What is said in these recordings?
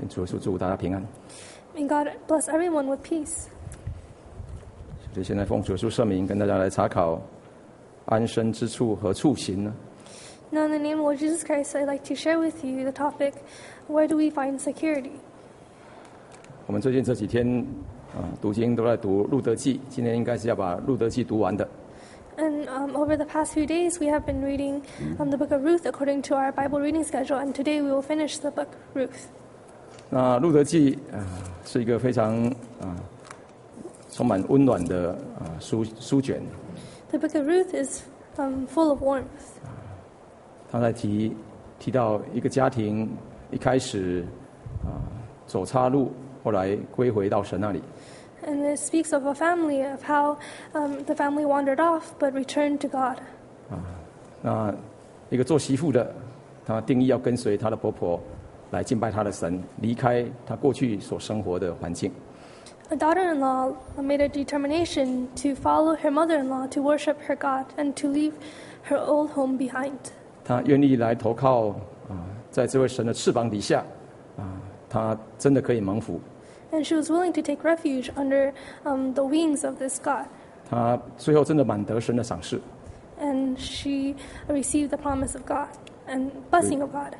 愿主耶稣祝大家平安。 May God bless everyone with peace. 所以现在奉主耶稣圣名跟大家来查考安身之处何处行呢？ Now, in the name of Lord Jesus Christ, I'd like to share with you the topic, where do we find security? 我们最近这几天读经都在读路德记，今天应该是要把路德记读完的。 And over the past few days, we have been reading the book of Ruth according to our Bible reading schedule, and today we will finish the book Ruth. 那路德记是一个非常充满温暖的书卷。 The book of Ruth is full of warmth. 他在提到一个家庭一开始走岔路，后来归回到神那里。 And it speaks of a family, of how the family wandered off but returned to God. 那一个做媳妇的，她定义要跟随她的婆婆来敬拜她的神，离开她过去所生活的环境。 A daughter-in-law made a determination to follow her mother-in-law to worship her God and to leave her old home behind. 她愿意来投靠在这位神的翅膀底下她真的可以蒙福。 And she was willing to take refuge under the wings of this God. 她最后真的满得神的赏识。 And she received the promise of God and blessing of God.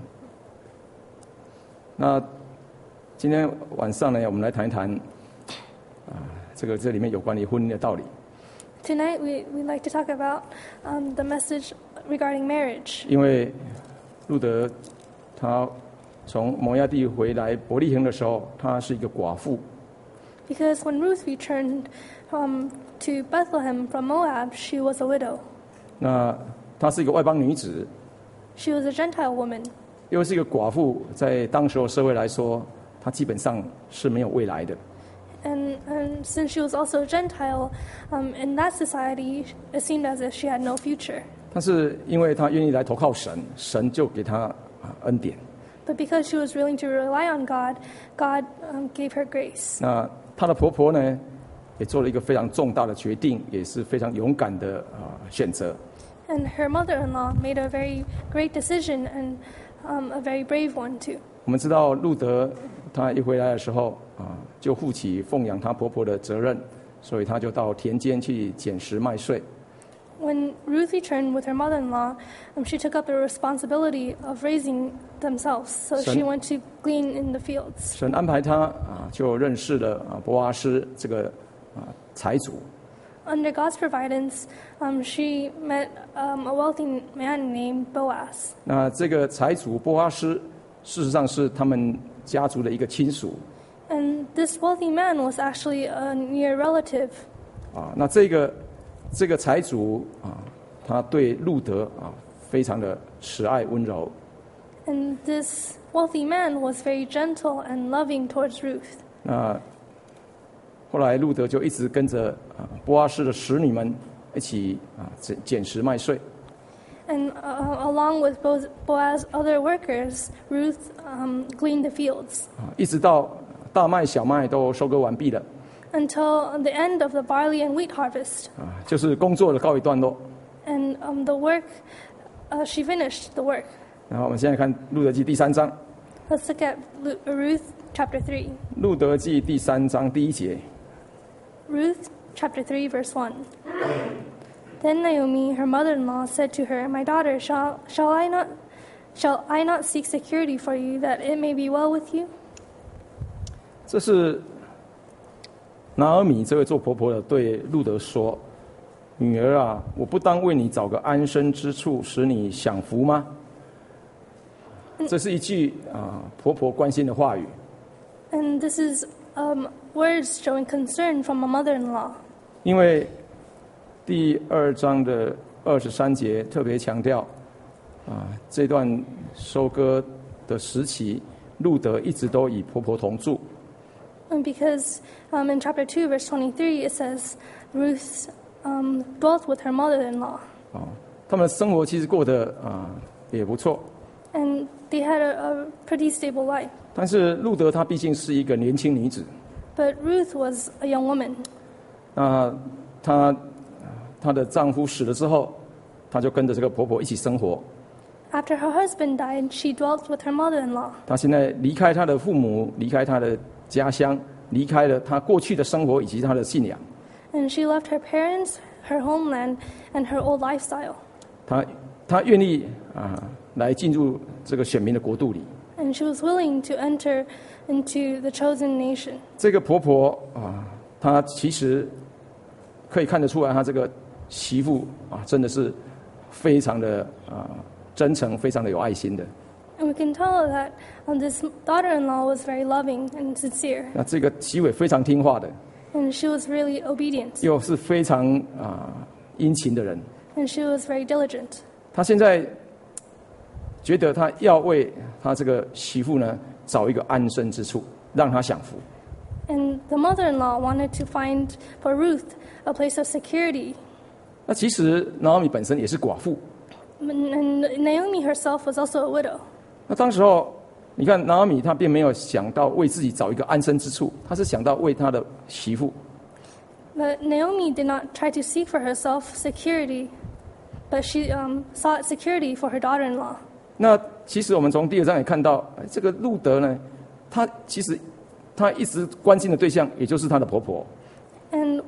那今天晚上呢，我们来谈一谈这里面有关于婚姻的道理。 Tonight we'd like to talk about the message regarding marriage. 因为路德他从摩押地回来伯利恒的时候，她是一个寡妇。 Because when Ruth returned to Bethlehem from Moab, she was a widow. 那她是一个外邦女子， She was a Gentile woman. 又是一个寡妇，在当时候社会来说，她基本上是没有未来的。 And since she was also a Gentile, in that society, it seemed as if she had no future. 但是因为她愿意来投靠神，神就给她恩典。 But because she was willing to rely on God, God gave her grace. 那她的婆婆呢，也做了一个非常重大的决定，也是非常勇敢的选择。 And her mother-in-law made a very great decision and a very brave one too. 我们知道路德她一回来的时候就负起奉养她婆婆的责任，所以她就到田间去捡拾麦穗。 When Ruth returned with her mother-in-law, she took up the responsibility of raising themselves. So she went to glean in the fields. 神安排她就认识了波阿斯这个财主。 Under God's providence, she met a wealthy man named Boaz. 那这个财主波阿斯，事实上是他们家族的一个亲属。 And this wealthy man was actually a near relative. 那这个财主他对路德非常的慈爱温柔。 And this wealthy man was very gentle and loving towards Ruth. 那后来路德就一直跟着波阿斯的使女们一起捡拾麦穗。 And along with Boaz's other workers, Ruth gleaned the fields. 一直到大麦小麦都收割完毕了。 Until the end of the barley and wheat harvest. 就是工作的告一段落。 And the work, she finished the work. 然后我们现在看路德记第3章。 Let's look at Ruth chapter 3. 路德记第3章第1节。 Ruth chapter 3 verse 1. Then Naomi, her mother-in-law, said to her, "My daughter, shall I not seek security for you, that it may be well with you?" 这是拿俄米这位做婆婆的对路德说：“女儿啊，我不当为你找个安身之处，使你享福吗？”这是一句婆婆关心的话语。 And this is words showing concern from a mother-in-law. 因为第2章的23节特别强调这段收割的时期，路德一直都与婆婆同住。 And because in chapter 2 verse 23 it says Ruth dwelt with her mother-in-law. 他们的生活其实过得也不错。 And they had a pretty stable life. 但是路德她毕竟是一个年轻女子。 But Ruth was a young woman. 那她的丈夫死了之后，她就跟着这个婆婆一起生活。 After her husband died, she dwelt with her mother-in-law. 她现在离开她的父母，离开她的家乡，离开了她过去的生活以及她的信仰。 And she left her parents, her homeland, and her old lifestyle. 她愿意来进入这个选民的国度里。 And she was willing to enter into the chosen nation. 这个婆婆她其实可以看得出来，她这个媳妇真的是非常的真诚，非常的有爱心的。 And we can tell that this daughter-in-law was very loving and sincere. 那这个媳妇也非常听话的， And she was really obedient. 又是非常殷勤的人。 And she was very diligent. 她现在觉得她要为她这个媳妇呢找一个安身之处，让她享福。 And the mother-in-law wanted to find for Ruth a place of security. 那其实拿俄米本身也是寡妇。 And Naomi herself was also a widow. 那当时候，你看拿俄米她并没有想到为自己找一个安身之处，她是想到为她的媳妇。 But Naomi did not try to seek for herself security, but she sought security for her daughter-in-law. 那其实我们从第2章也看到，这个路德呢，他其实他一直关心的对象，也就是他的婆婆。 And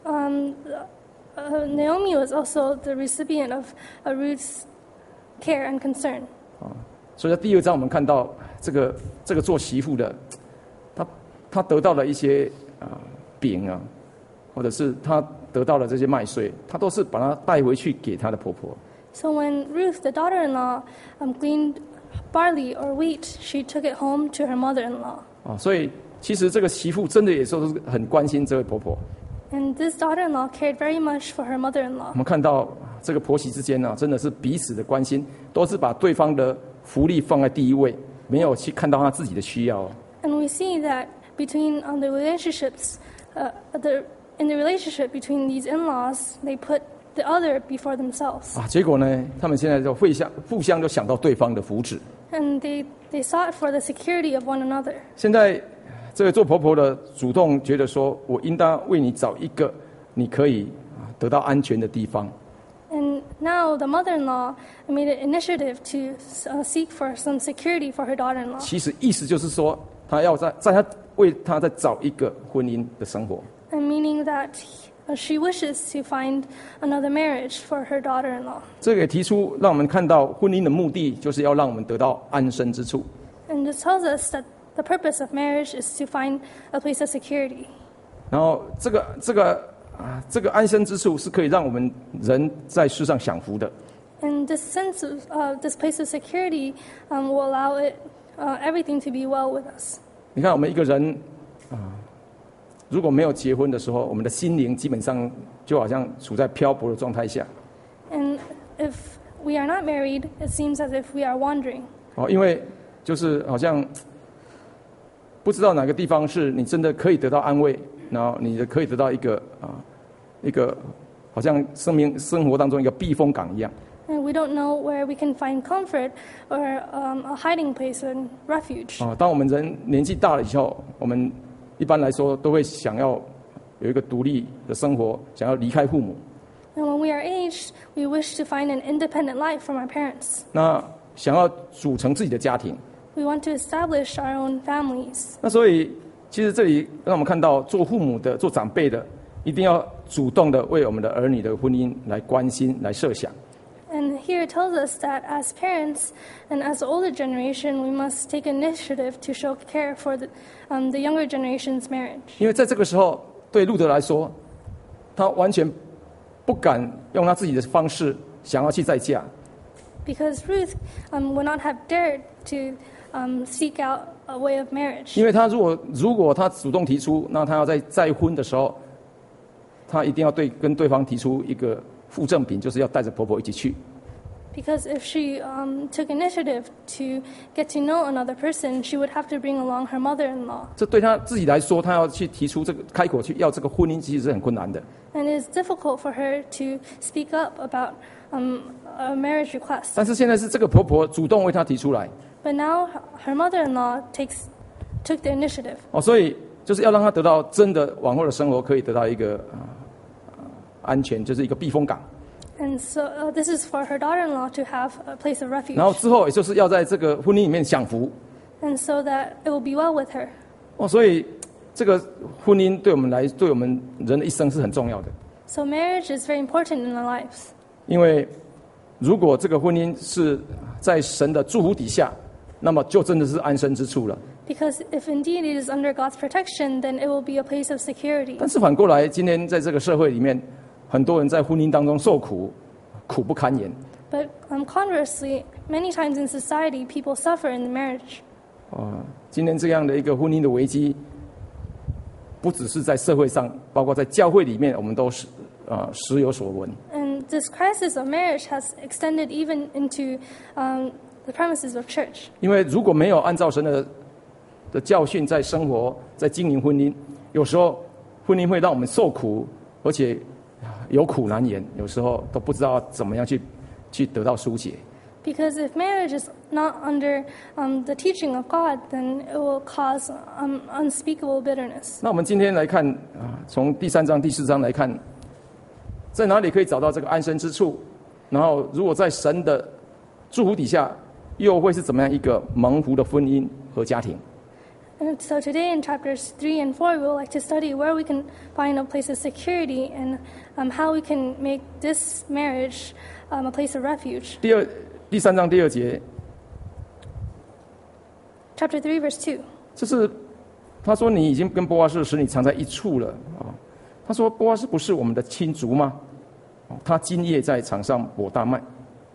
Naomi was also the recipient of Ruth's care and concern. 所以在第2章我们看到这个做媳妇的，他得到了一些饼或者是他得到了这些麦穗，他都是把它带回去给他的婆婆。 So when Ruth, the daughter-in-law, gleaned barley or wheat, she took it home to her mother-in-law. 所以其实这个媳妇真的也是很关心这位婆婆。 And this daughter-in-law cared very much for her mother-in-law. 我们看到这个婆媳之间真的是彼此的关心，都是把对方的福利放在第一位，没有去看到他自己的需要。 And we see that between the relationships, in the relationship between these in-laws, they put the other before themselves. 结果呢，他们现在就互相就想到对方的福祉。 And they sought for the security of one another. 现在这个做婆婆的主动觉得说，我应当为你找一个你可以得到安全的地方。 And now the mother-in-law made an initiative to seek for some security for her daughter-in-law. 其实意思就是说，他要为他再找一个婚姻的生活。 And meaning that she wishes to find another marriage for her daughter-in-law. 这个也提出让我们看到婚姻的目的，就是要让我们得到安身之处。 And this tells us that the purpose of marriage is to find a place of security. 然后这个安身之处是可以让我们人在世上享福的。 And this sense of this place of security will allow everything to be well with us. 你看，我们一个人如果没有结婚的时候，我们的心灵基本上就好像处在漂泊的状态下。 And if we are not married, it seems as if we are wandering. 因为就是好像不知道哪个地方是你真的可以得到安慰，然後你可以得到一个好像生活当中一个避风港一样。 And we don't know where we can find comfort or a hiding place and refuge. 当我们人年纪大了以后，我们一般来说都会想要有一个独立的生活，想要离开父母。 And when we are aged, we wish to find an independent life from our parents. 那想要组成自己的家庭。 We want to establish our own families. 那所以，其实这里让我们看到，做父母的、做长辈的，一定要主动的为我们的儿女的婚姻来关心、来设想。 And here it tells us that as parents and as the older generation, we must take initiative to show care for the younger generation's marriage. 因为在这个时候，对路德来说，他完全不敢用他自己的方式想要去再嫁。 Because Ruth would not have dared to seek out a way of marriage. 因为他如果他主动提出，那他要在再婚的时候，他一定要跟对方提出一个附赠品，就是要带着婆婆一起去。 Because if she took initiative to get to know another person, she would have to bring along her mother-in-law. 这对他自己来说，他要去提出开口去要这个婚姻，其实是很困难的。 And it is difficult for her to speak up about a marriage request. 但是现在是这个婆婆主动为他提出来。 But now her mother-in-law took the initiative. 所以就是要让他得到真的往后的生活可以得到一个安全，就是一个避风港。 And so this is for her daughter-in-law to have a place of refuge. 然后之后也就是要在这个婚姻里面享福。 And so that it will be well with her. 所以这个婚姻对我们人的一生是很重要的。 So marriage is very important in our lives. 因为如果这个婚姻是在神的祝福底下，那么就真的是安身之处了。 Because if indeed it is under God's protection, then it will be a place of security. 但是反过来，今天在这个社会里面，很多人在婚姻当中受苦，苦不堪言。 But conversely, many times in society, people suffer in the marriage. 今天这样的一个婚姻的危机，不只是在社会上，包括在教会里面，我们都是时有所闻。 And this crisis of marriage has extended even into the premises of church. 因为如果没有按照神的教训在生活，在经营婚姻，有时候婚姻会让我们受苦，而且有苦难言，有时候都不知道怎么样去得到疏解。 Because if marriage is not under the teaching of God, then it will cause unspeakable bitterness. 那我们今天来看从第3章、第4章来看，在哪里可以找到这个安身之处？然后，如果在神的祝福底下，又会是怎么样一个蒙福的婚姻和家庭？ And so today in chapters 3 and 4, we would like to study where we can find a place of security and how we can make this marriage a place of refuge. 第3章第2节， Chapter 3, verse 2. 就是他说你已经跟波阿斯使你常在一处了他说波阿斯不是我们的亲族吗？他今夜在场上播大麦。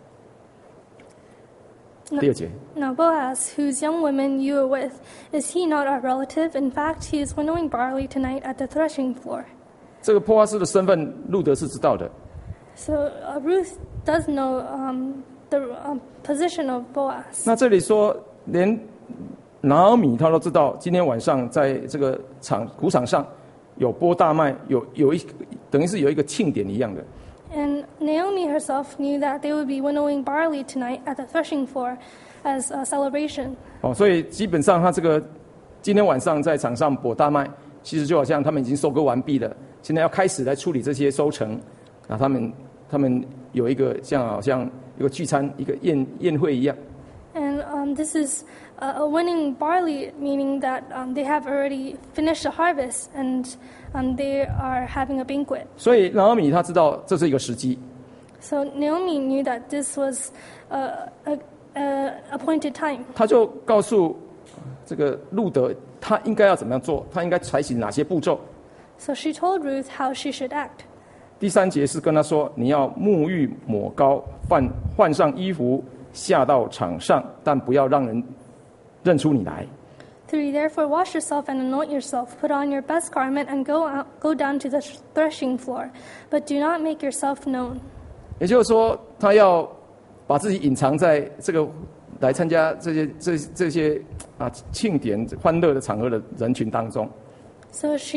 第2节。 Now Boaz, whose young women you are with, is he not our relative? In fact, he is winnowing barley tonight at the threshing floor. 这个波阿斯的身份，路德是知道的。 So Ruth does know the position of Boaz. 那这里说，连拿俄米他都知道，今天晚上在这个谷场上有播大麦，等于是有一个庆典一样的。 And Naomi herself knew that they would be winnowing barley tonight at the threshing floor as a celebration. 所以基本上他这个今天晚上在场上播大麦，其实就好像他们已经收割完毕了，现在要开始来处理这些收成。他们有一个好像一个聚餐，一个宴会一样。 And this is a winning barley, meaning that they have already finished the harvest and they are having a banquet. 所以拿俄米他知道这是一个时机。 So Naomi knew that this was a appointed time. 他就告诉这个路德，他应该要怎么样做，他应该采取哪些步骤。 So she told Ruth how she should act. 第3节是跟他说，你要沐浴抹膏，换上衣服，下到场上，但不要让人认出你来。 3, therefore wash yourself and anoint yourself, put on your best garment and go down to the threshing floor, but do not make yourself known. 也就是说，他要把自己隐藏在这个来参加这些庆典欢乐的场合的人群当中。 So she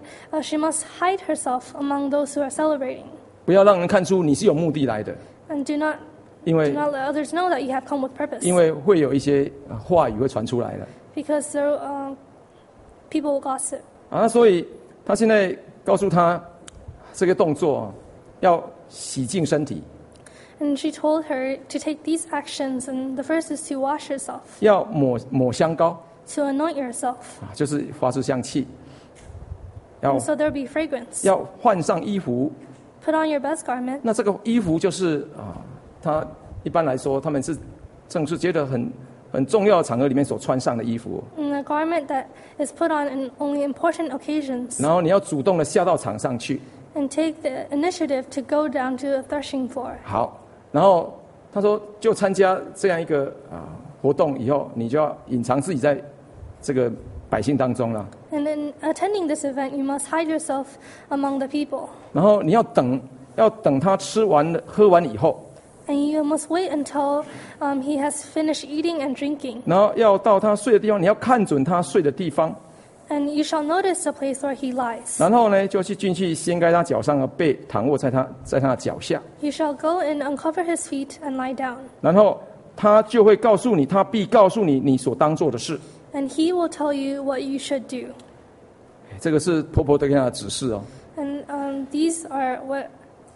must hide herself among those who are celebrating. 不要让人看出你是有目的来的， And do not 因为 let others know that you have come with purpose. 因为会有一些话语会传出来的。 Because there, people will gossip. 那所以他现在告诉他这个动作要洗净身体， And she told her to take these actions, and the first is to wash yourself, 要抹香膏 to anoint yourself, 就是发出香气，要 and so there will be fragrance. 要换上衣服。 Put on your best garment. 那这个衣服就是他一般来说他们是正是觉得很重要的场合里面所穿上的衣服。 And the garment that is put on in only important occasions. 然后你要主动的下到场上去。 And take the initiative to go down to the threshing floor. 好，然后他说就参加这样一个活动以后，你就要隐藏自己在这个百姓当中了。 And in attending this event, you must hide yourself among the people. 然后你要等他吃完了喝完以后， And you must wait until he has finished eating and drinking. 然后要到他睡的地方，你要看准他睡的地方， And you shall notice the place where he lies. 然后呢就进去掀开他脚上的被，躺卧在他的脚下， You shall go and uncover his feet and lie down. 然后他就会告诉你，他必告诉你你所当做的事。 And he will tell you what you should do. 这个是婆婆对他的指示哦。 And these are what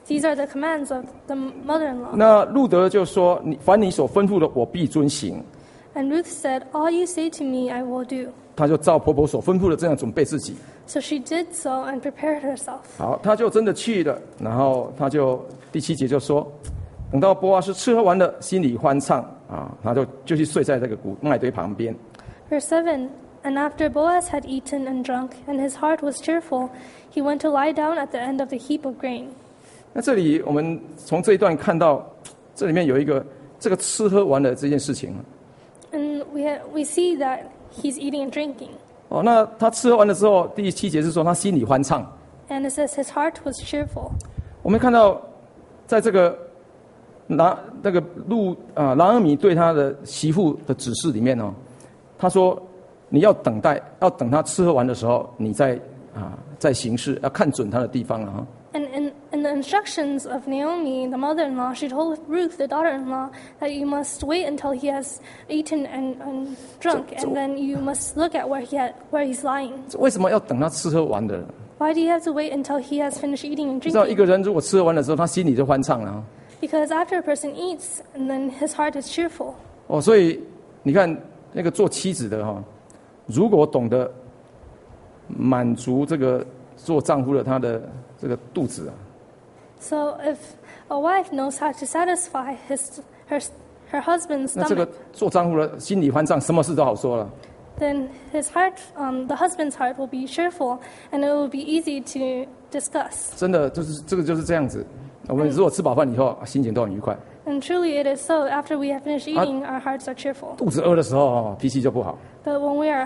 These are the commands of the mother-in-law. 那路德就说：“凡你所吩咐的，我必遵行。” And Ruth said, "All you say to me, I will do." 她就照婆婆所吩咐的这样准备自己。 So she did so and prepared herself. 好，她就真的去了。然后她就第7节就说：“等到波阿斯吃喝完了，心里欢畅啊，他就去睡在这个麦堆旁边。” Verse 7, And after Boaz had eaten and drunk, and his heart was cheerful, he went to lie down at the end of the heap of grain. 那这里我们从这一段看到，这里面有一个这个吃喝玩乐这件事情。 And we see that he's eating and drinking. 哦，那他吃喝完了之后，第7节是说他心里欢畅。 And it says his heart was cheerful. 我们看到，在这个拿俄米对他的媳妇的指示里面哦，他说你要等待，要等他吃喝完的时候，你再行事，要看准他的地方了哈。 And in the instructions of Naomi, the mother-in-law, she told Ruth, the daughter-in-law, that you must wait until he has eaten and drunk, and then you must look at where he's lying. 为什么要等他吃喝完的？ Why do you have to wait until he has finished eating and 知道一 drinking? 个人如果吃喝完的时候，他心里就欢畅了哈。 Because after a person eats, and then his heart is cheerful. 哦，所以你看那个做妻子的哈，如果懂得满足这个做丈夫的他的这个肚子啊， So if a wife knows how to satisfy her husband's 那这 stomach, 个做丈夫的心里欢畅，什么事都好说了。 then his heart, the husband's heart will be cheerful, and it will be easy to discuss. 真的就是这个就是这样子。我们如果吃饱饭以后，心情都很愉快； And truly it is so. After we have finished eating, our hearts are cheerful. 肚子饿的时候，脾气就不好。 But when we are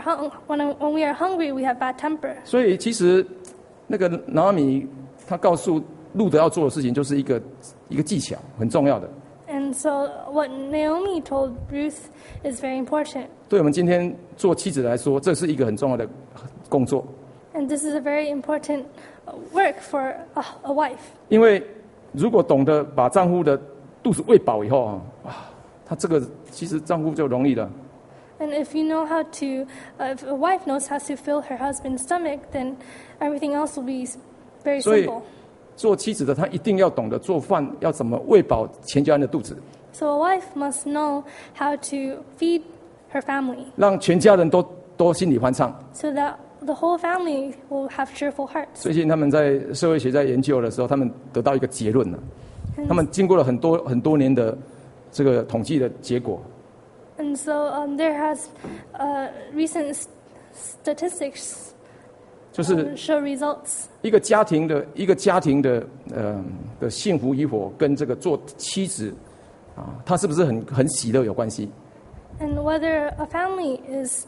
hungry, we have bad temper. 所以其实那个拿俄米他告诉路德要做的事情，就是一个技巧，很重要的。 And so what Naomi told Ruth is very important. 对我们今天做妻子来说，这是一个很重要的工作。 And this is a very important work for a wife. 因为如果懂得把丈夫的肚子喂饱以后啊，他这个其实丈夫就容易了。 And if you know how to, if a wife knows how to fill her husband's stomach, then everything else will be very 所以 simple. 做妻子的她一定要懂得做饭，要怎么喂饱全家人的肚子， So a wife must know how to feed her family, 让全家人都心里欢畅。 so that the whole family will have cheerful hearts. 最近他们在社会学在研究的时候，他们得到一个结论了。他们经过了很多年的这个统计的结果， And so there has recent statistics 就是 show results. 一个家庭的幸福与否，跟这个做妻子他是不是很喜乐有关系。 And whether a family is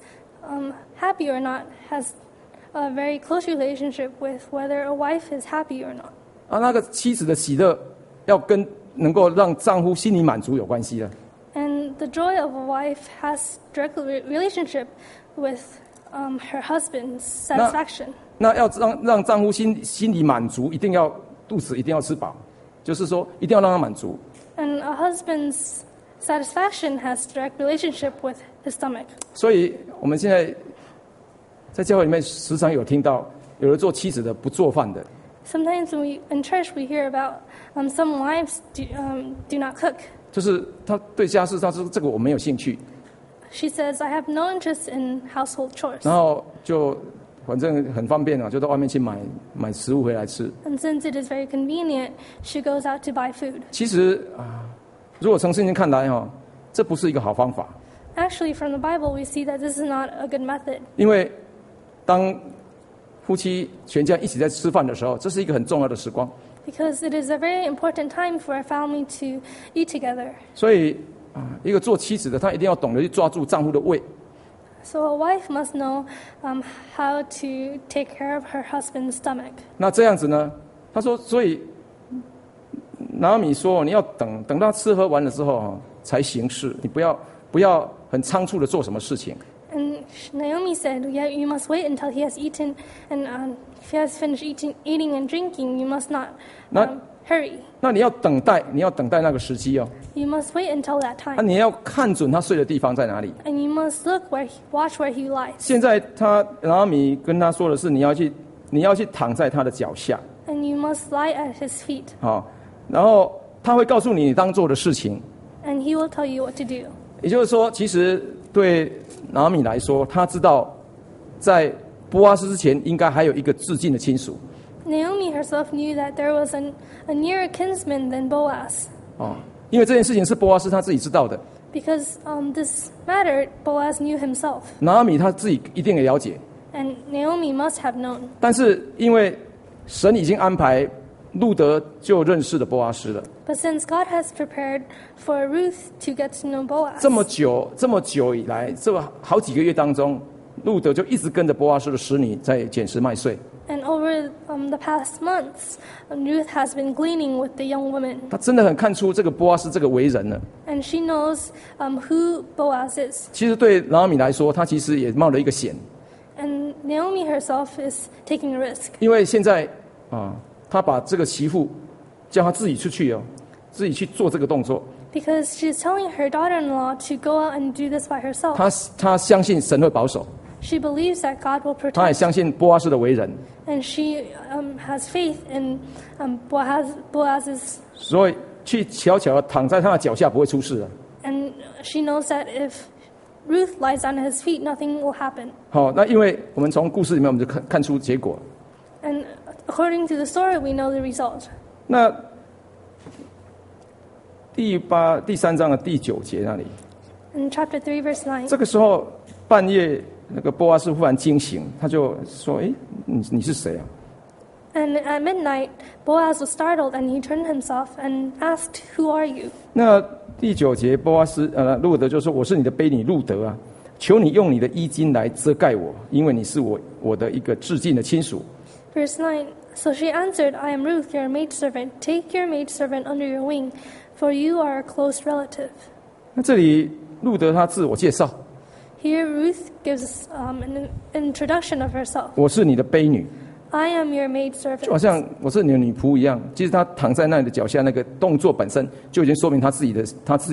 happy or not has a very close relationship with whether a wife is happy or not. 那个妻子的喜乐要跟能够让丈夫心里满足有关系的。 And the joy of a wife has direct relationship with her husband's satisfaction. 那要让丈夫心里满足，一定要肚子一定要吃饱，就是说一定要让他满足。 And a husband's satisfaction has direct relationship with his stomach. 所以我们现在在教会里面时常有听到，有的做妻子的不做饭的， Sometimes in church we hear about some wives do not cook. 就是他对家事，他说这个我没有兴趣， She says, I have no interest in household chores. 然后就反正很方便就到外面去买食物回来吃。 And since it is very convenient, she goes out to buy food. 其实如果从圣经看来这不是一个好方法， Actually, from the Bible, we see that this is not a good method. 因为当夫妻全家一起在吃饭的时候，这是一个很重要的时光。 Because it is a very important time for a family to eat together. 所以一个做妻子的，她一定要懂得去抓住丈夫的胃。 So a wife must know how to take care of her husband's stomach. 那这样子呢？他说，所以拿俄米说，你要等他吃喝完了之后才行事，你不要很仓促的做什么事情。 And Naomi said, yeah, you must wait until he has eaten, and if he has finished eating and drinking, you must not hurry. 那你要等待那个时机哦。 You must wait until that 那 time. 你要看准他睡的地方在哪里。 And you must watch where he lies. 现在拿俄米跟他说的是，你要去躺在他的脚下。 And you must lie at his feet. 然后他会告诉你当做的事情。 and he will tell you what to do. 也就是说，其实对拿俄米来说，他知道在波阿斯之前应该还有一个至近的亲属。 Naomi herself knew that there was a nearer kinsman than Boaz. 因为这件事情是波阿斯他自己知道的。 Because this matter, Boaz knew himself. 拿俄米他自己一定也了解。 And Naomi must have known. 但是因为神已经安排路德就认识了波阿斯了。 But since God has prepared for Ruth to get to know Boaz. 这么久以来，这好几个月当中，路德就一直跟着波阿斯的使女在捡拾麦穗。 And over the past months, Ruth has been gleaning with the young woman. 他真的很看出这个波阿斯这个为人了。 And she knows who Boaz is. 其实对拿俄米来说，他其实也冒了一个险。 And Naomi herself is taking a risk. 因为现在他把这个媳妇叫他自己出去自己去做这个动作。 Because she's telling her daughter-in-law to go out and do this by herself. 他相信神会保守。 She believes that God will 他也 protect. 相信波阿斯的为人。 And she has faith in Boaz's. 所以去悄悄地躺在他的脚下不会出事了。 And she knows that if Ruth lies down at his feet, nothing will happen. 好，那因为我们从故事里面我们就看出结果。 And according to the story, we know the result. 那第3章的第9节那里， In chapter 3, verse 9. 这个时候半夜那个波阿斯忽然惊醒，他就说：“诶，你是谁啊？” And at midnight, Boaz was startled, and he turned himself and asked, "Who are you?" 那第9节，波阿斯路德就说：“我是你的婢女路德啊，求你用你的衣襟来遮盖我，因为你是我的一个至近的亲属。” Verse 9. So she answered, "I am Ruth, your maidservant. Take your maidservant under your wing, for you are a close relative." 那这里路德他自我介绍， Here, Ruth gives an introduction of herself. 我是你的婢女， I am your 就好 maidservant. 像我是你的女仆一样。其实他躺在那里的脚下，那个动作本身就已经说明他自己的，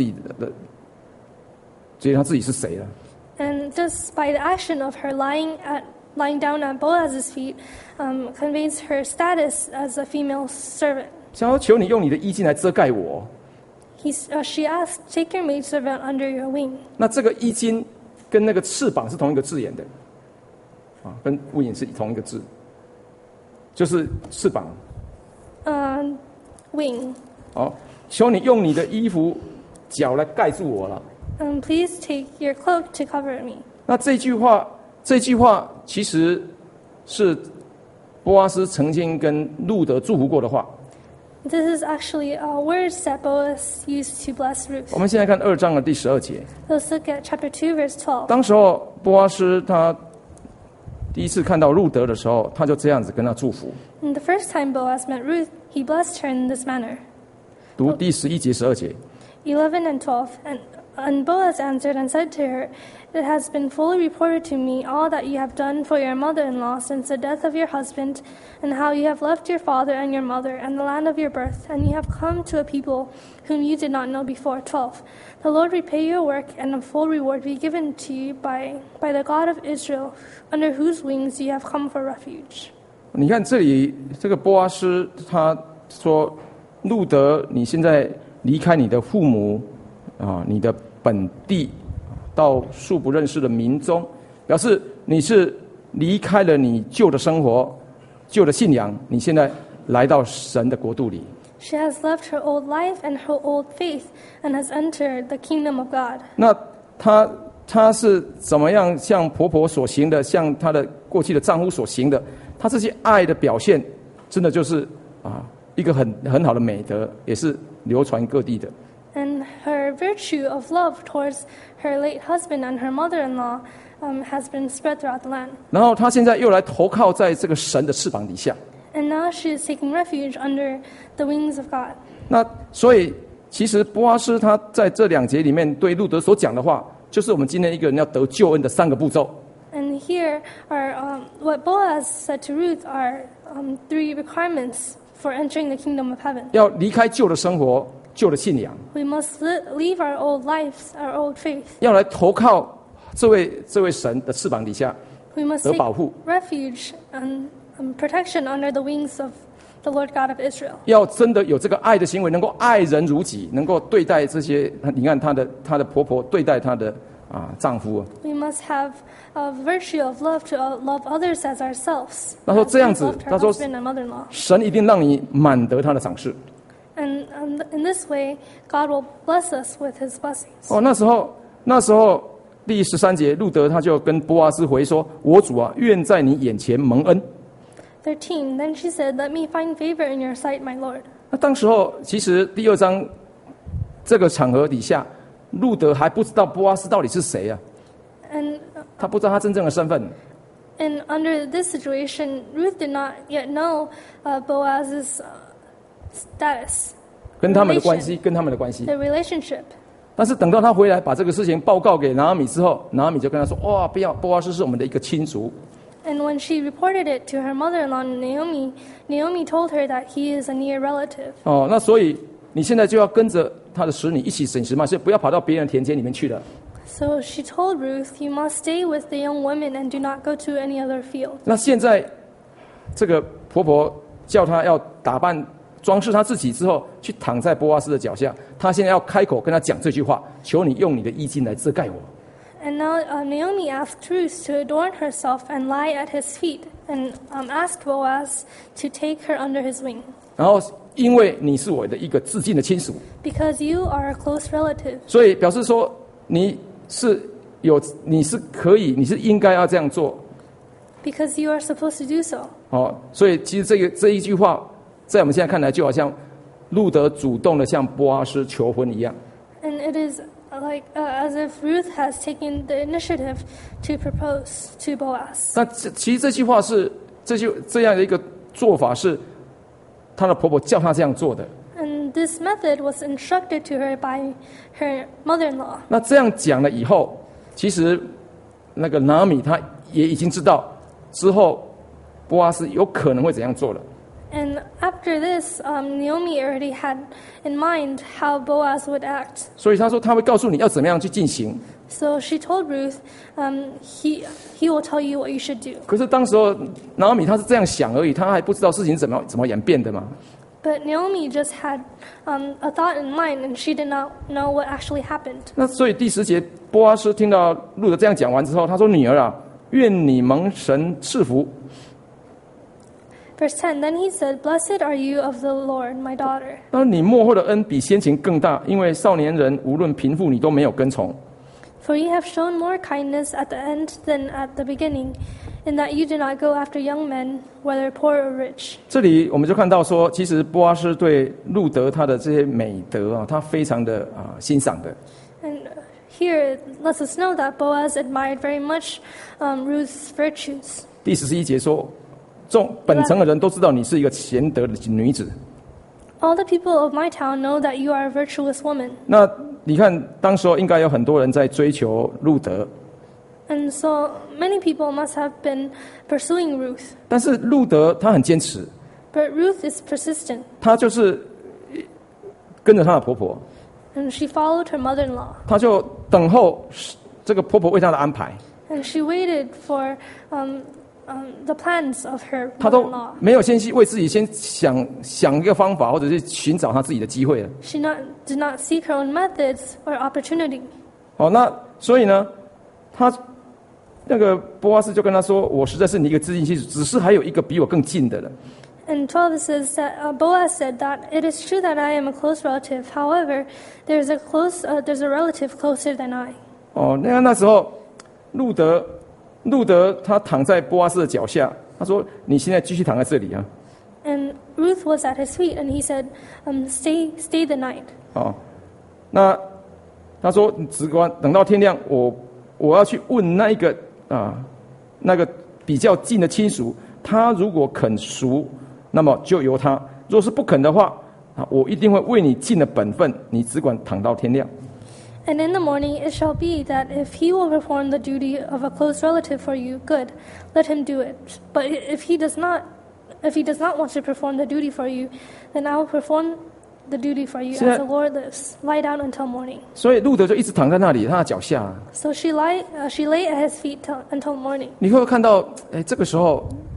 觉得他自己是谁了。 And just by the action of her lying down at Boaz's feet, conveys her status as a female servant. 想要求你用你的衣襟来遮盖我。 She asked, "Take your maidservant under your wing." 那这个衣襟跟那个翅膀是同一个字眼的，跟wing是同一个字，就是翅膀。 Wing. 求你用你的衣服脚来盖住我了。 Please take your cloak to cover me. 那这句话其实是波阿斯曾经跟路德祝福过的话。 This is actually words that Boaz used to bless Ruth. 我们现在看2章的第12节。 Let's look at chapter 2, verse 12. 当时候波阿斯他第一次看到路德的时候，他就这样子跟他祝福。 And the first time Boaz met Ruth, he blessed her in this manner. 读第11节、12节。 11 and 12. And Boaz answered and said to her, "It has been fully reported to me all that you have done for your mother-in-law since the death of your husband, and how you have left your father and your mother and the land of your birth, and you have come to a people whom you did not know before." 12. The Lord repay your work, and a full reward be given to you by the God of Israel, under whose wings you have come for refuge. 你看这里，这个波阿斯他说：“路德，你现在离开你的父母你的本地，到素不认识的民中，表示你是离开了你旧的生活、旧的信仰，你现在来到神的国度里。” She has left her old life and her old faith, and has entered the kingdom of God. 那她是怎么样像婆婆所行的，像她的过去的丈夫所行的？她这些爱的表现，真的就是一个很好的美德，也是流传各地的。 And her virtue of love towards her late husband and her mother-in-law has been spread throughout the land. 然后她现在又来投靠在这个神的翅膀底下。 And now she is taking refuge under the wings of God. 那所以其实波阿斯他在这2节里面对路德所讲的话，就是我们今天一个人要得救恩的3个步骤。 And here are what Boaz said to Ruth are 3 requirements for entering the kingdom of heaven. 要离开旧的生活、旧的信仰， We must leave our old lives, our old faith. 要来投靠这位神的翅膀底下 We must 得 take 保护。 refuge and protection under the wings of the Lord God of Israel. 要真的有这个爱的行为，能够爱人如己，能够对待这些，你看她的婆婆对待她的丈夫。 We must have a virtue of love to love others as ourselves. 他说这样子， As we loved her 他说 husband and mother-in-law. 神一定让你满得他的赏赐。 And in this way, God will bless us with His blessings. 那时候第13节，路德他就跟波阿斯回说：“我主啊，愿在你眼前蒙恩。” 13. Then she said, "Let me find favor in your sight, my Lord." 那当时候其实第2章这个场合底下，路德还不知道波阿斯到底是谁啊， And 他不知道他真正的身份。 And under this situation, Ruth did not yet know Boaz's status, 跟他们的关系，跟他们的关系。 their relationship. 但是等到他回来把这个事情报告给拿俄米之后，拿俄米就跟他说：“哇，不要，波阿斯是我们的一个亲族。” And when she reported it to her mother-in-law Naomi, Naomi told her that he is a near relative. 那所以你现在就要跟着他的使女一起审时嘛，所以不要跑到别人的田间里面去了。 So she told Ruth, "You must stay with the young women and do not go to any other field." 那现在这个婆婆叫她要打扮装饰她自己之后，去躺在波阿斯的脚下，她现在要开口跟他讲这句话：“求你用你的衣襟来遮盖我。” And now Naomi asked Ruth to adorn herself and lie at his feet, and asked Boaz to take her under his wing. 然后因为你是我的一个至近的亲属， Because you are a close relative. 所以表示说你是可以，你是应该要这样做。 Because you are supposed to do so. 所以其实这一句话，在我们现在看来，就好像路德主动的向波阿斯求婚一样。 And it is like as if Ruth has taken the initiative to propose to Boaz. 那其实这句话是这样的一个做法是，她的婆婆叫她这样做的。 And this method was instructed to her by her mother-in-law. 那这样讲了以后，其实那个拿米她也已经知道之后波阿斯有可能会怎样做了。 And after this, Naomi already had in mind how Boaz would act. 所以她说她会告诉你要怎么样去进行。 So she told Ruth, he will tell you what you should do. 可是当时候拿米她是这样想而已，她还不知道事情怎么演变的嘛。 But Naomi just had a thought in mind, and she did not know what actually happened. 那所以第10节，波阿斯听到路德这样讲完之后，他说：“女儿啊，愿你蒙神赐福。” Verse 10, Then he said, "Blessed are you of the Lord, my daughter. 他说：“你末后的恩比先前更大，因为少年人无论贫富，你都没有跟从。 For you have shown more kindness at the end than at the beginning, in that you did not go after young men, whether poor or rich." 这里我们就看到说，其实波阿斯对路德他的这些美德啊，他非常的欣赏的。 And here it lets us know that Boaz admired very much Ruth's virtues. 第11节说：“本城的人都知道你是一个贤德的女子。” All the people of my town know that you are a virtuous woman. 那你看，当时候应该有很多人在追求路德， And so many people must have been pursuing Ruth. 但是路德他很坚持， But Ruth is persistent, 他就是跟着他的婆婆， and she followed her mother-in-law. 他就等候这个婆婆为他的安排， And she waited for the plans of her 他都 mother-in-law. 没有先为自己先想一个方法，或者是寻找他自己的机会了。 She did not seek her own methods or opportunity. 那所以呢，他那个波阿斯就跟他说：“我实在是你一个至亲亲属，只是还有一个比我更近的了。” And 12 says that Boaz said that it is true that I am a close relative. However, there's a relative closer than I. 那时候路德他躺在波阿斯的脚下，他说：“你现在继续躺在这里啊。” And Ruth was at his feet, and he said, "Stay the night." 那他说：“只管等到天亮，我要去问那个比较近的亲属，他如果肯赎，那么就由他；若是不肯的话，我一定会为你尽了本分。你只管躺到天亮。” And in the morning it shall be that if he will perform the duty of a close relative for you, good, let him do it. But if he does not want to perform the duty for you, then I will perform the duty for you as the Lord lives. Lie down until morning. 所以路德就一直躺在那里，他的脚下。 So she lay at his feet until morning. 你会不会看到？这个时候，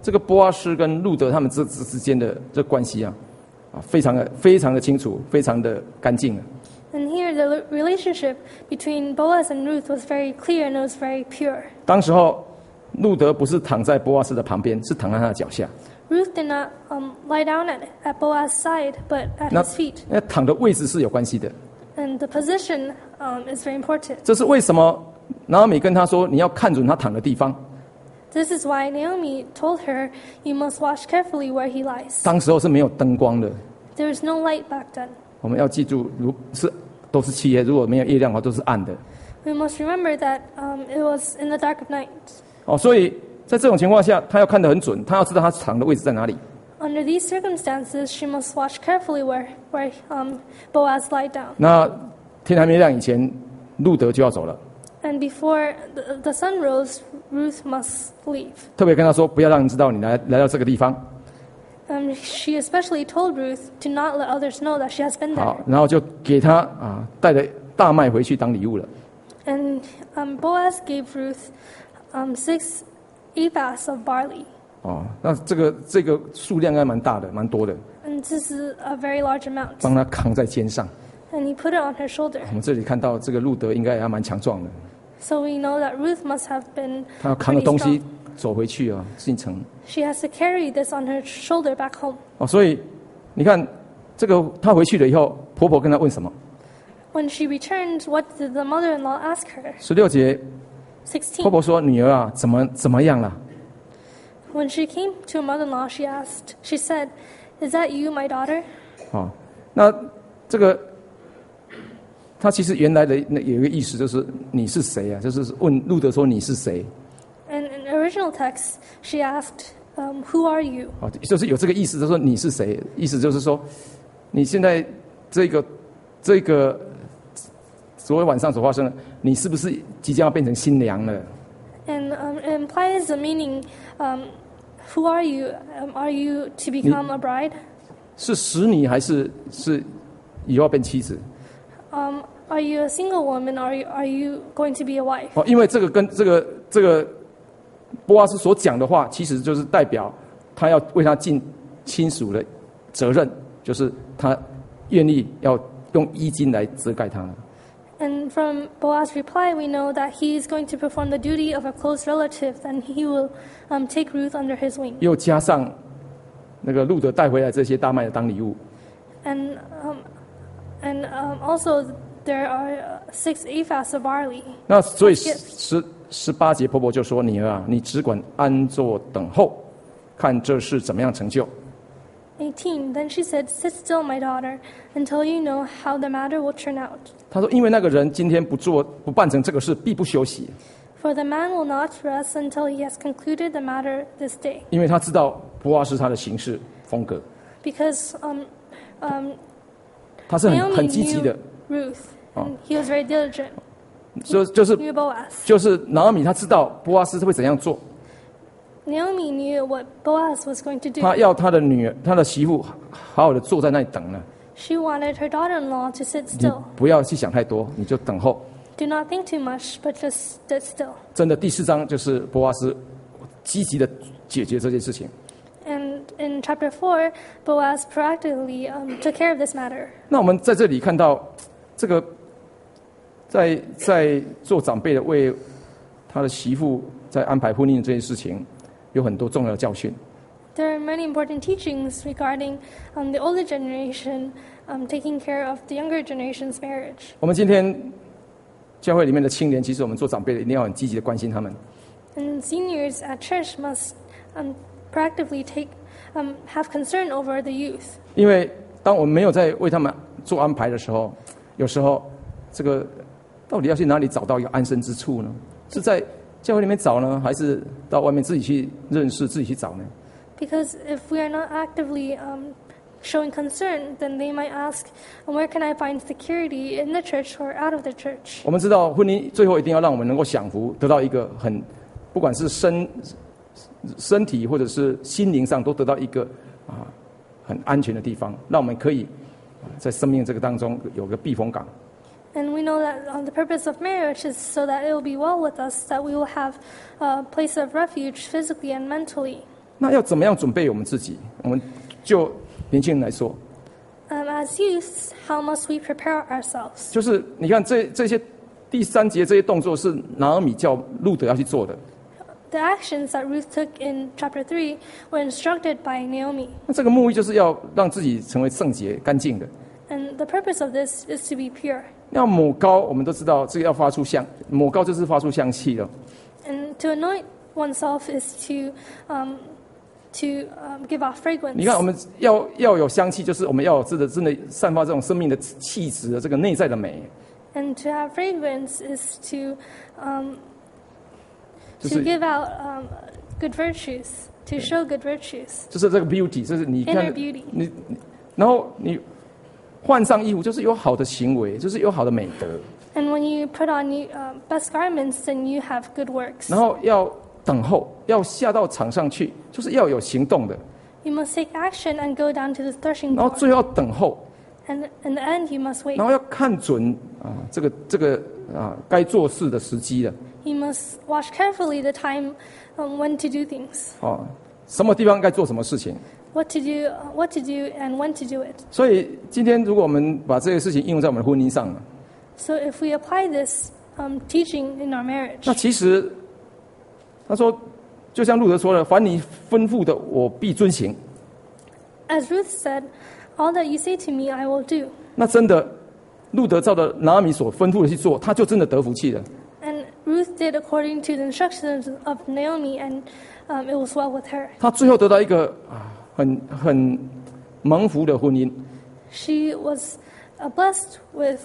这个波阿斯跟路德他们之间的这关系啊，非常的清楚，非常的干净。 And here the relationship between Boaz and Ruth was very clear and it was very pure. 当时候，路德不是躺在波阿斯的旁边，是躺在他的脚下。 Ruth did not lie down at Boaz's side, but at 那 his feet. 那躺的位置是有关系的。 And the position is very important. 这是为什么拿俄米跟他说你要看准他躺的地方。 This is why Naomi told her, "You must watch carefully where he lies." 当时候是没有灯光的， There was no light back then. 我们要记住，都是漆黑，如果没有月亮的话，都是暗的。 We must remember that it was in the dark of night. 所以在这种情况下，他要看得很准，他要知道他躺的位置在哪里。 Under these circumstances, she must watch carefully where Boaz lied down. 那天还没亮以前，路德就要走了。 And before the sun rose, Ruth must leave. 特别跟他说，不要让人知道你来到这个地方。 She especially told Ruth to not let others know that she has been there. 好，然后就给他带着大麦回去当礼物了。 And Boaz gave Ruth 6 ephahs of barley. 那这个数量应该蛮大的，蛮多的。 And this is a very large amount. 帮他扛在肩上。 And he put it on her shoulder. 我们这里看到这个路德应该也还蛮强壮的。 So we know that Ruth must have been 他要扛着 pretty 东西 strong. 走回去进城。 She has to carry this on her shoulder back home. 所以你看，这个他回去了以后，婆婆跟他问什么 When she returned, what did the mother-in-law ask her? ？16节，婆 16. 婆说：“女儿啊，怎么样了？” When she came to her mother-in-law, she said, "Is that you, my daughter?" 那这个他其实原来的有一个意思就是你是谁啊？就是问路德说你是谁？ And in the original text, she asked, "Who are you?" 就是有这个意思，就是说你是谁？意思就是说你现在这个昨天晚上所发生的，你是不是即将要变成新娘了？ And it implies the meaning, "Who are you? Are you to become a bride?" 是使女还是以后要变妻子？ Are you a single woman? Or are you going to be a wife? 因为这个跟这个波阿斯所讲的话，其实就是代表他要为他尽亲属的责任，就是他愿意要用衣襟来遮盖他。 And from Boaz's reply, we know that he is going to perform the duty of a close relative, and he will take Ruth under his wing. 又加上那个路德带回来这些大麦当礼物。 And also there are 6 ephahs of barley. 那所以18节婆婆就说：“女儿啊，你只管安坐等候，看这事怎么样成就。” 18. Then she said, "Sit still, my daughter, until you know how the matter will turn out." 她说：“因为那个人今天不办成这个事，必不休息。 For the man will not rest until he has concluded the matter this day. 因为他知道波阿斯他的行事风格， Because 他是 Naomi 很积极 knew 的。 Ruth, and he was very diligent. 就是 Knew Boaz. 就是拿俄米，他知道波阿斯会怎样做， Naomi knew what Boaz was going to do. 他要他的女儿、他的媳妇好好的坐在那里等呢。 She wanted her daughter-in-law to sit 你 still. 不要去想太多，你就等候。 Do not think too much, but just sit still. 真的，第4章就是波阿斯积极的解决这件事情。 And in chapter 4, Boaz proactively took care of this matter. 那我们在这里看到，这个在做长辈的为他的媳妇在安排婚姻的这件事情，有很多重要的教训。 There are many important teachings regarding the older generation taking care of the younger generation's marriage. 我们今天教会里面的青年，其实我们做长辈的一定要很积极的关心他们。 And seniors at church must proactively have concern over the youth. 因为当我们没有在为他们做安排的时候，有时候这个到底要去哪里找到一个安身之处呢？是在教会里面找呢，还是到外面自己去认识、自己去找呢？ Because if we are not actively showing concern, then they might ask, where can I find security in the church or out of the church? 我们知道婚姻最后一定要让我们能够享福，得到一个不管是身体或者是心灵上都得到一个很安全的地方，让我们可以在生命这个当中有个避风港。 And we know that the purpose of marriage is so that it will be well with us, that we will have a place of refuge physically and mentally. 那要怎么样准备我们自己？我们就年轻人来说， As youths, how must we prepare ourselves? 就是你看这些第3节这些动作是拿俄米叫路德要去做的。 The actions that Ruth took in chapter 3 were instructed by Naomi. 那这个目的就是要让自己成为圣洁、干净的。 And the purpose of this is to be pure. 要抹膏，我们都知道这个要发出香，抹膏就是发出香气了。 And to anoint oneself is to give off fragrance. 你看，我们要有香气，就是我们要有真的散发这种生命的气质的这个内在的美。 And to have fragrance is to 就是 give out good virtues, to show good virtues. 就是这个 beauty， 就是你看 Inner beauty. 然后你换上衣服，就是有好的行为，就是有好的美德。 And when you put on best garments, then you have good works. 然后要等候，要下到场上去，就是要有行动的。 You must take action and go down to the threshing 然后 floor. 最后要等候， And in the end, you must wait. 然后要看准这个该做事的时机了。 You must watch carefully the time when to do things, 什么地方该做什么事情。 what to do, and when to do it. 所以今天如果我们把这些事情应用在我们的婚姻上了， So if we apply this teaching in our marriage, 那其实他说，就像路德说的，凡你吩咐的，我必遵行。 as Ruth said, all that you say to me, I will do. 那真的，路德照着拿俄米所吩咐的去做，他就真的得福气了。 And Ruth did according to the instructions of Naomi, and it was well with her. 他最后得到一个很蒙福的婚姻。 She was blessed with,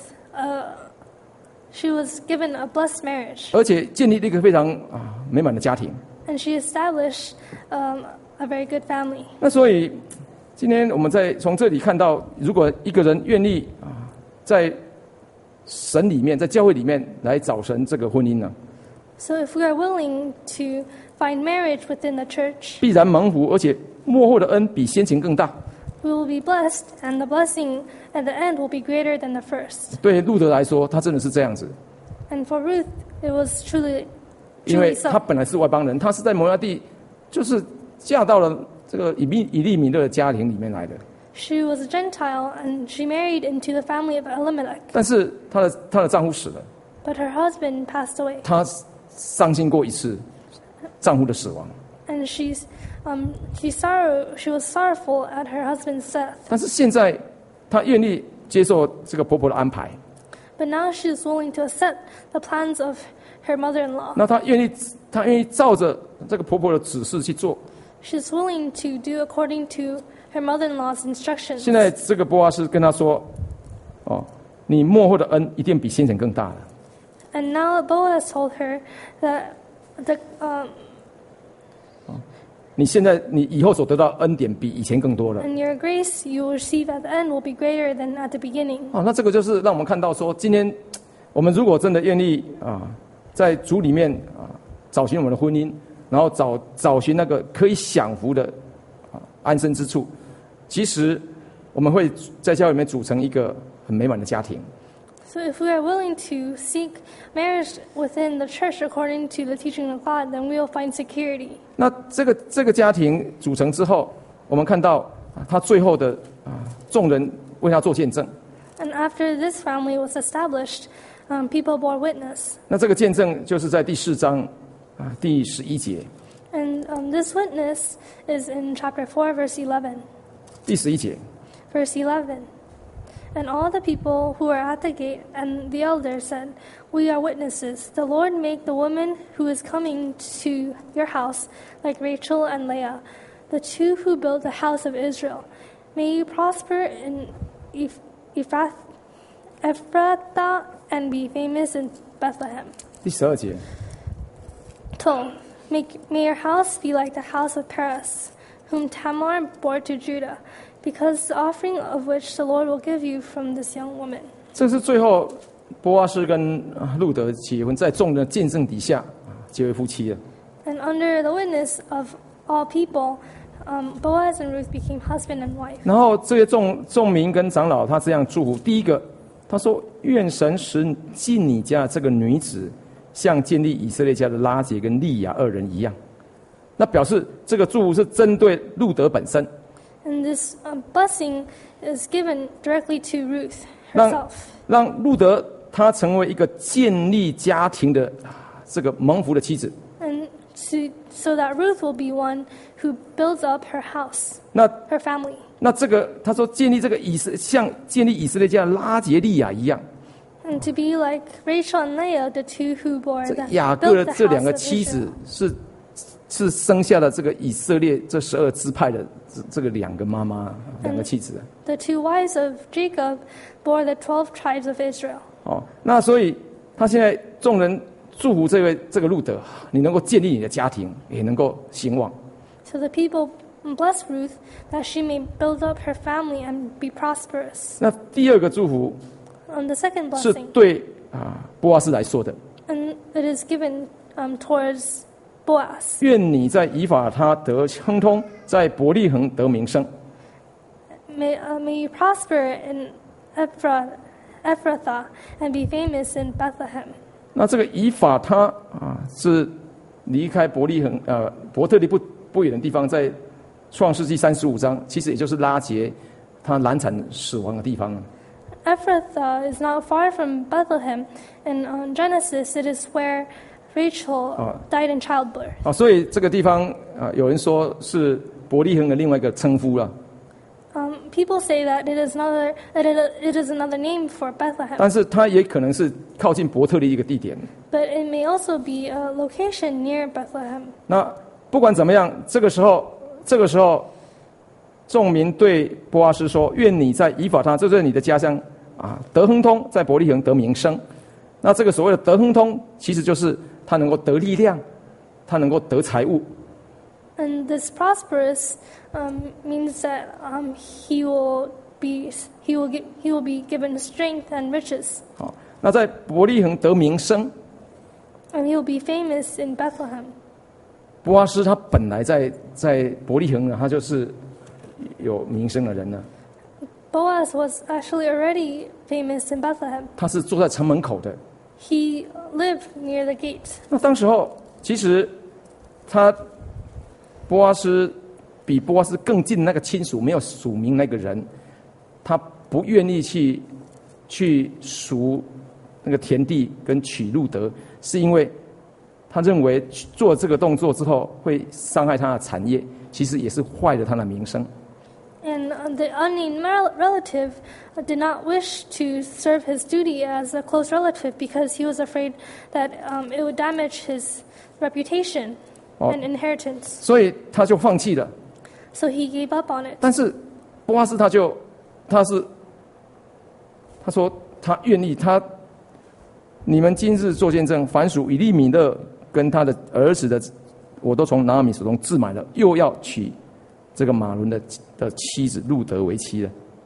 she was given a blessed marriage, 而且建立了一个非常美满的家庭。 and she established a very good family. 那所以今天我们从这里看到，如果一个人愿意在神里面，在教会里面来找神这个婚姻呢， So if we are willing to find marriage within the church, 必然蒙福，而且末后的恩比先前更大。 we will be blessed, and the blessing at the end will be greater than the first. 对路德来说，他真的是这样子， And for Ruth, it was 因为 truly 他 so. 本来是外邦人，他是在摩押地，就是嫁到了这个以利米勒的家庭里面来的。 She was a Gentile, and she married into the family of Elimelech. 但是她的丈夫死了， But her husband passed away, 她伤心过一次丈夫的死亡。 and she was sorrowful at her husband's death. 但是现在她愿意接受这个婆婆的安排， But now she is willing to accept the plans of her mother-in-law. 那她愿意照着这个婆婆的指示去做。 She's willing to do according to her mother-in-law's instructions. 现在这个波阿斯跟她说：“你末后的恩一定比先前更大了。” And now Boaz told her that 你以后所得到的恩典比以前更多了。 and your grace you will receive at the end will be greater than at the beginning. 那这个就是让我们看到说，今天我们如果真的愿意在主里面找寻我们的婚姻，然后找寻那个可以享福的安身之处，其实我们会在教会里面组成一个很美满的家庭。 So if we are willing to seek marriage within the church according to the teaching of God, then we will find security. 那这个家庭组成之后，我们看到他最后的众人为他做见证。 And after this family was established, people bore witness. 那这个见证就是在第4章第11节。 And this witness is in chapter 4, verse 11. 第11节， Verse 11. And all the people who were at the gate and the elders said, We are witnesses. The Lord make the woman who is coming to your house like Rachel and Leah, the two who built the house of Israel. May you prosper in Ephrathah and be famous in Bethlehem. 第12节， 12. May your house be like the house of Perez, whom Tamar bore to Judah, because the offering of which the Lord will give you from this young woman. 这是最后波阿斯跟路德结婚，在众人的见证底下结为夫妻了。 And under the witness of all people, Boaz and Ruth became husband and wife. 然后这些众民跟长老他这样祝福：第一个，他说：“愿神使进你家这个女子，像建立以色列家的拉结跟利亚2人一样。” 那表示这个祝福是针对路德本身。 And this blessing is given directly to Ruth 让 herself. 让路德他成为一个建立家庭的这个蒙福的妻子。 And so that Ruth will be one who builds up her house, 那 her family. 那这个他说建立这个像建立以色列家的拉结利亚一样， And to be like Rachel and Leah, the two who bore 这 the 雅各 built 的 the 这两 house 个 of 妻子 Israel. 是生下了这个以色列这12支派的这个两个妈妈，两个妻子。 The two wives of Jacob bore the 12 tribes of Israel. 哦，那所以他现在众人祝福这个路德，你能够建立你的家庭，也能够兴旺。 So the people bless Ruth that she may build up her family and be prosperous. 那第二个祝福 The second 是 blessing, 对波阿斯来说的， and it is given towards Boaz. 愿你在以法他得亨通，在伯利恒得名声。 May you prosper in Ephrathah and be famous in Bethlehem. 那这个以法他是离开伯特利不远的地方，在创世纪35章，其实也就是拉结他难产死亡的地方。 Ephrathah is not far from Bethlehem, and on Genesis it is where Rachel died in childbirth. 所以这个地方有人说是伯利恒的另外一个称呼了。 People say that it is another name for Bethlehem, 但是它也可能是靠近伯特利一个地点。 but it may also be a location near Bethlehem. 那不管怎么样，这个时候，众民对波阿斯说：“愿你在以法他，这就是你的家乡得亨通，在伯利恒得名声。”那这个所谓的得亨通，其实就是他能够得力量，他能够得财物。 And this prosperous means that he will be given strength and riches, 好，那在伯利恒得名声， and he will be famous in Bethlehem. 波阿斯他本来在伯利恒呢，他就是有名声的人呢。 Boaz was actually already famous in Bethlehem. 他是坐在城门口的。 He lived near the gate. 那当时候，其实波阿斯比波阿斯更近的那个亲属，没有属名那个人，他不愿意去赎那个田地跟娶路德，是因为他认为做这个动作之后会伤害他的产业，其实也是坏了他的名声。 And the unnamed relative did not wish to serve his duty as a close relative because he was afraid that it would damage his reputation and inheritance. 所以他就放弃了。 So he gave up on it. 但是波阿斯他说他愿意，你们今日做见证，凡属以利米勒跟他的儿子的，我都从拿俄米手中置买了，又要娶这个马伦的妻子路德为妻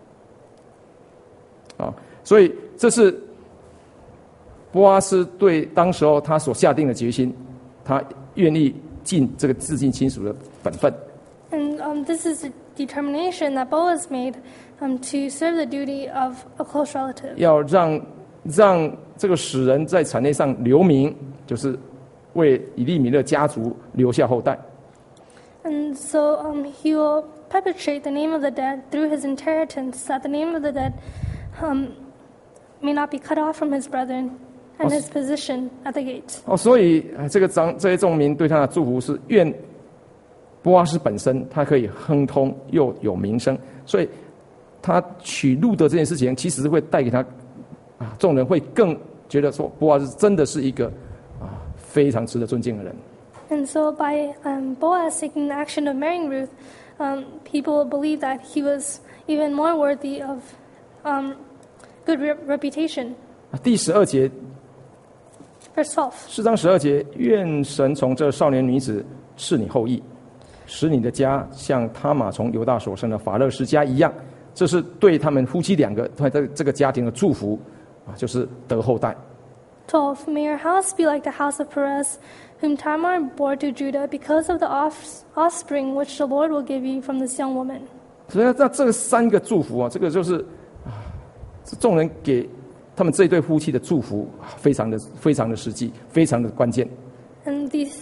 了。所以这是波阿斯对当时候他所下定的决心，他愿意尽这个至亲亲属的本分。 And this is the determination that Boaz made to serve the duty of a close relative. 要让这个使人在产业上留名，就是为以利米勒家族留下后代。 And so he will perpetrate the name of the dead through his inheritance, that the name of the dead may not be cut off from his brethren and his position at the gate. 所以这些众民对他的祝福是愿波阿斯本身他可以亨通又有名声，所以他娶路德这件事情其实会带给他众人会更觉得说波阿斯真的是一个非常值得尊敬的人。 And so by Boaz taking the action of marrying Ruth, people believe that he was even more worthy of good reputation. 第12节 Verse 12. 4章12节，愿神从这少年女子赐你后裔，使你的家像他玛从犹大所生的法勒斯家一样。这是对他们夫妻两个在这个家庭的祝福就是得后代。 12. May your house be like the house of Perez, whom Tamar bore to Judah, because of the offspring which the Lord will give you from this young woman. 所以那这3个祝福这个就是众人给他们这一对夫妻的祝福，非常的实际，非常的关键。 And these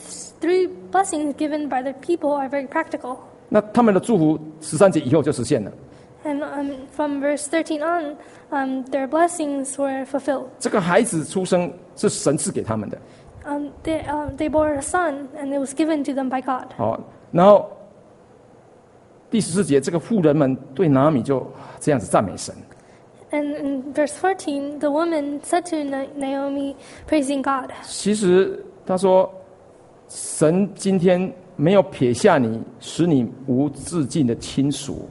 three blessings given by the people are very practical. 那他们的祝福13节以后就实现了。 And from verse 13 on, their blessings were fulfilled. 这个孩子出生是神赐给他们的。 They bore a son, and it was given to them by God. 好，然后第14节，这个妇人们对拿俄米就这样子赞美神。 And in verse 14, the woman said to Naomi, praising God. 其实他说，神今天没有撇下你，使你无至亲的亲属。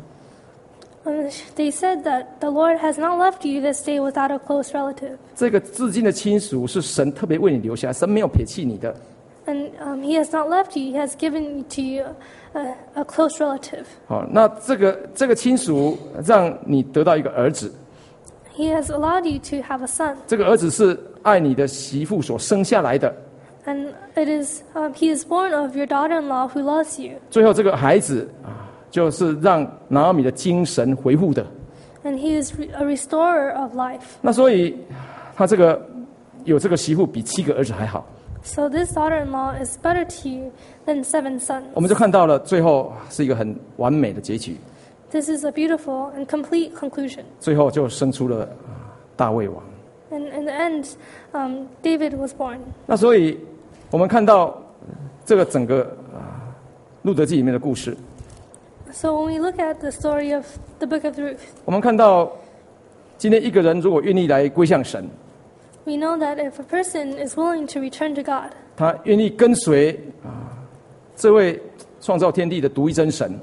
They said that the Lord has not left you this day without a close relative. 这个至亲的亲属是神特别为你留下，神没有撇弃你的。 And He has not left you; He has given to you a close relative. 好，那这个亲属让你得到一个儿子。 He has allowed you to have a son. 这个儿子是爱你的媳妇所生下来的。 And he is born of your daughter-in-law who loves you. 最后这个孩子就是让拿俄米的精神恢复的。 And he is a restorer of life. 那所以他有这个媳妇比7个儿子还好。 So this daughter-in-law is better to you than 7 sons. 我们就看到了最后是一个很完美的结局。 This is a beautiful and complete conclusion. 最后就生出了大卫王。 And in the end, David was born. 那所以我们看到这个整个路德记里面的故事。 So when we look at the story of the book of Ruth, 我们看到今天一个人如果愿意来归向神， we know that if a person is willing to return to God, 他愿意跟随这位创造天地的独一真神，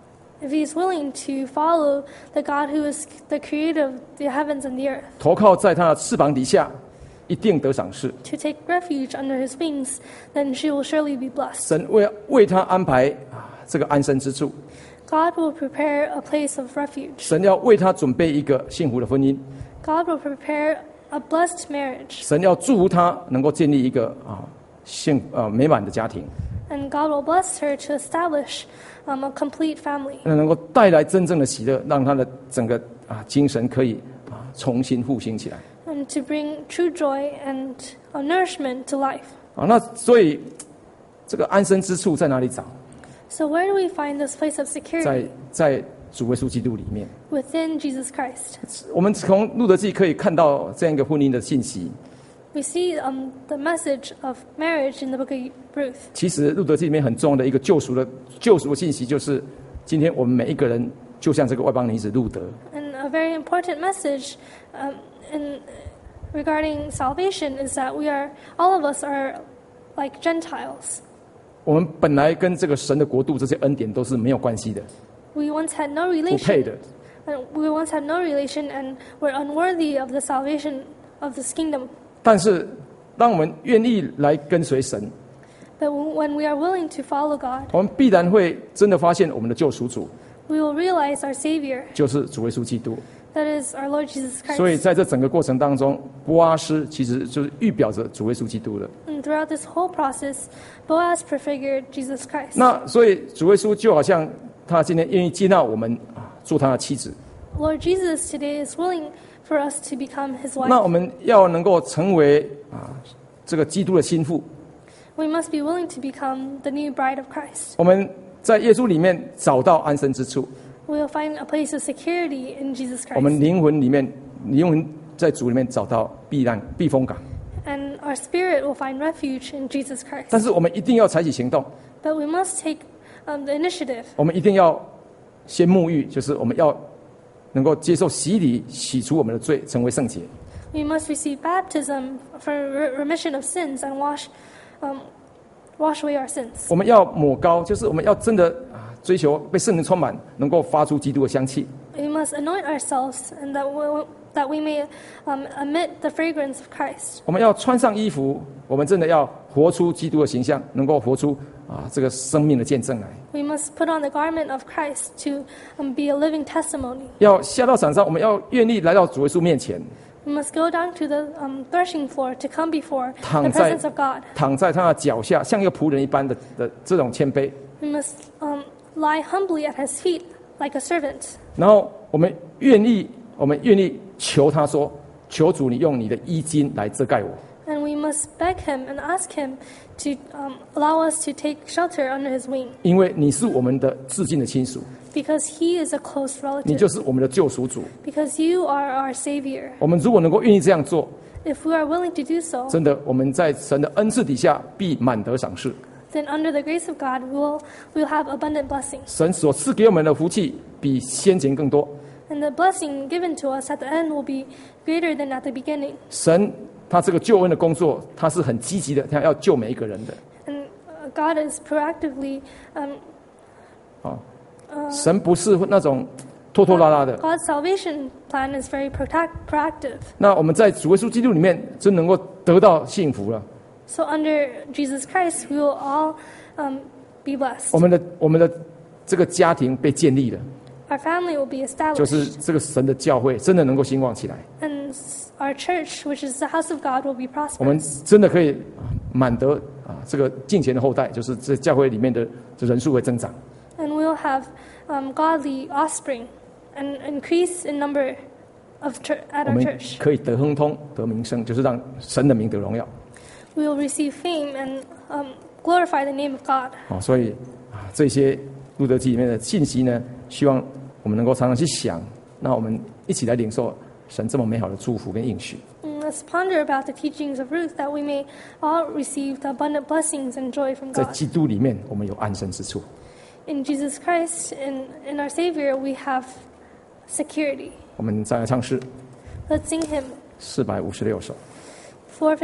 if he is willing to follow the God who is the creator of the heavens and the earth, 投靠在他的翅膀底下，一定得赏赐。 to take refuge under his wings, then she will surely be blessed. 神为他安排这个安身之处， God will prepare a place of refuge. 神要为他准备一个幸福的婚姻， God will prepare a blessed marriage. 神要祝福他能够建立一个美满的家庭， And God will bless her to establish a complete family. 能够带来真正的喜乐，让他的整个精神可以重新复兴起来。 And to bring true joy and nourishment to life. 那所以这个安身之处在哪里找？ So where do we find this place of security? 在主耶稣基督里面。 Within Jesus Christ. 我们从路德记可以看到这样一个婚姻的信息。 We see the message of marriage in the book of Ruth. 其实路德记里面很重要的一个救赎的信息，就是今天我们每一个人就像这个外邦女子路德。 And a very important message regarding salvation is that all of us are like Gentiles. 我们本来跟这个神的国度这些恩典都是没有关系的， We once had no 不配 relation. 的。 And we once had no relation and were unworthy of the salvation of this kingdom. 但是当我们愿意来跟随神， But when we are willing to follow God, 我们必然会真的发现我们的救赎主 we will realize our Savior, 就是主耶稣基督。 that is our Lord Jesus 所以 Christ. 在这整个过程当中，波阿斯其实就是预表着主耶稣基督的。 And throughout this whole process, Boaz prefigured Jesus Christ. 那所以主耶稣就好像他今天愿意接纳我们做他的妻子。 Lord Jesus today is willing for us to become His 那 wife. 我们要能够成为这个基督的心腹， We must be willing to become the new bride of Christ. 我们在耶稣里面找到安身之处， We will find a place of security in Jesus 我们 Christ. 灵魂在主里面找到避风港。 And our spirit will find refuge in Jesus Christ. 但是我们一定要采取行动， But we must take the initiative. 我们一定要先沐浴，就是我们要能够接受洗礼，洗除我们的罪，成为圣洁。 We must receive baptism for remission of sins and wash away our sins. 我们要抹膏，就是我们要真的追求被圣灵充满，能够发出基督的香气。 We must anoint ourselves and that we may emit the fragrance of Christ. 我们要穿上衣服，我们真的要活出基督的形象，能够活出这个生命的见证来。 We must put on the garment of Christ to be a living testimony. 要下到场上，我们要愿意来到主耶稣面前， We must go down to the threshing floor to come before the 躺在 presence of God. 躺在他的脚下，像一个仆人一般的这种谦卑。 We must lie humbly at His feet like a servant. 然后我们愿意求他说：“求主，你用你的衣襟来遮盖我。” And we must beg him and ask him to allow us to take shelter under his wing, 因为你是我们的至近的亲属， because he is a close 你就 relative, 是我们的救赎主。 because you are our Savior. 我们如果能够愿意这样做， If we are willing to do so, 真的我们在神的恩赐底下必满得赏赐。 then under the grace of God, we'll have abundant blessings. 神所赐给我们的福气比先前更多。 And the blessing given to us at the end will be greater than at the beginning. 神他这个救恩的工作，他是很积极的，他要救每一个人的。 And God is proactively, 神不是那种拖拖拉拉的。 God's salvation plan is very proactive. 那我们在主耶稣基督里面，真能够得到幸福了。 So under Jesus Christ, we will all be blessed. 我们的这个家庭被建立了， Our family will be 就是 established. 这个神的教会真的能够兴旺起来。 And our church, which is the house of God, will be 我们 prosperous. 真的可以满得这个敬虔的后代，就是这教会里面的这人数会增长。 And we'll have godly offspring and increase in number at 我 our 们 church. 可以得亨通、得名声，就是让神的名得荣耀。 We will receive fame and glorify the name of God. 所以这些路德记里面的信息呢，希望我们能够常常去想，那我们一起来领受神这么美好的祝福跟应许。 Let's ponder about the teachings of Ruth, that we may all receive the abundant blessings and joy from 在 God. 基督里面，我们有安身之处。 In Jesus Christ, in our Savior, we have security. 我们再来唱诗 Let's sing him 456首。